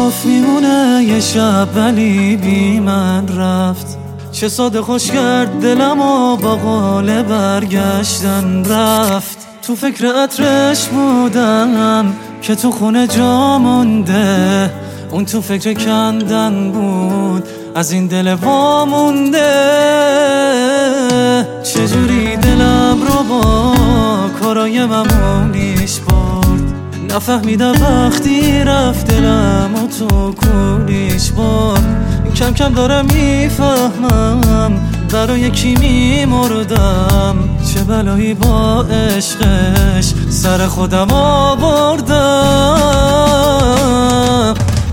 گفت میمونه یه شب ولی بی من رفت. چه ساده خوش کرد دلم و با قول برگشتن رفت. تو فکر عطرش بودم که تو خونه جا مونده، اون تو فکر کندن بود از این دل وامونده. چجوری دلم رو با کارای معمولیش برد، نفهمیدم وقتی رفت دلم و تو کولیش برد. کم کم دارم میفهمم برای کی میمردم، چه بلایی با عشقش سر خودم آوردم.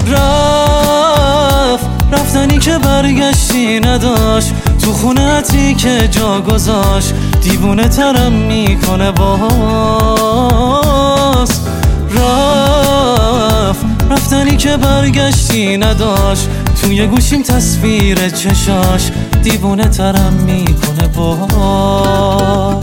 رفتنی که برگشتی نداشت، تو خونتی که جا گذاشت دیوونه ترم میکنه باز. رفتنی که برگشتی نداشت، توی گوشیم تصویر چشاش دیوونه ترم میکنه باز.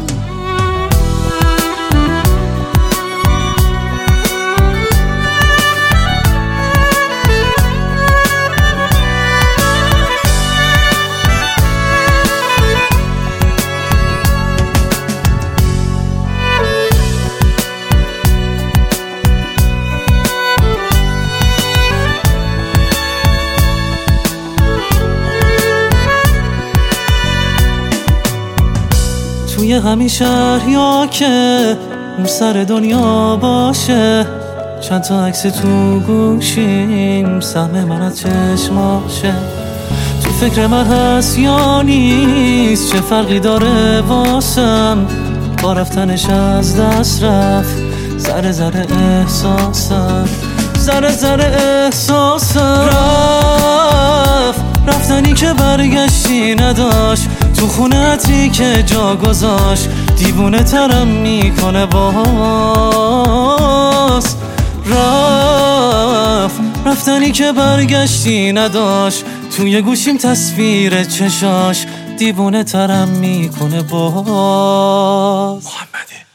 توی همین شهر یا که اون سر دنیا باشه، چند تا عکس تو گوشیم سهم من از چشماشه. تو فکر من هست یا نیست، چه فرقی داره واسم، با رفتنش از دست رفت ذره ذره احساسم، ذره ذره احساسم. رفتنی که برگشتی نداشت، تو خونتی که جا گذاشت دیوونه ترم میکنه باز. رفتنی که برگشتی نداشت، توی گوشیم تصویر چشاش دیوونه ترم میکنه باز. محمدی